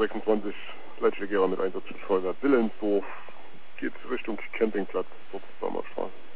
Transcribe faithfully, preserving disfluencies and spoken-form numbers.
sechsundzwanzig Leitschlägerer mit Einsatz Feuerwehr Willensdorf. Geht Richtung Campingplatz, dort Sommerstraße.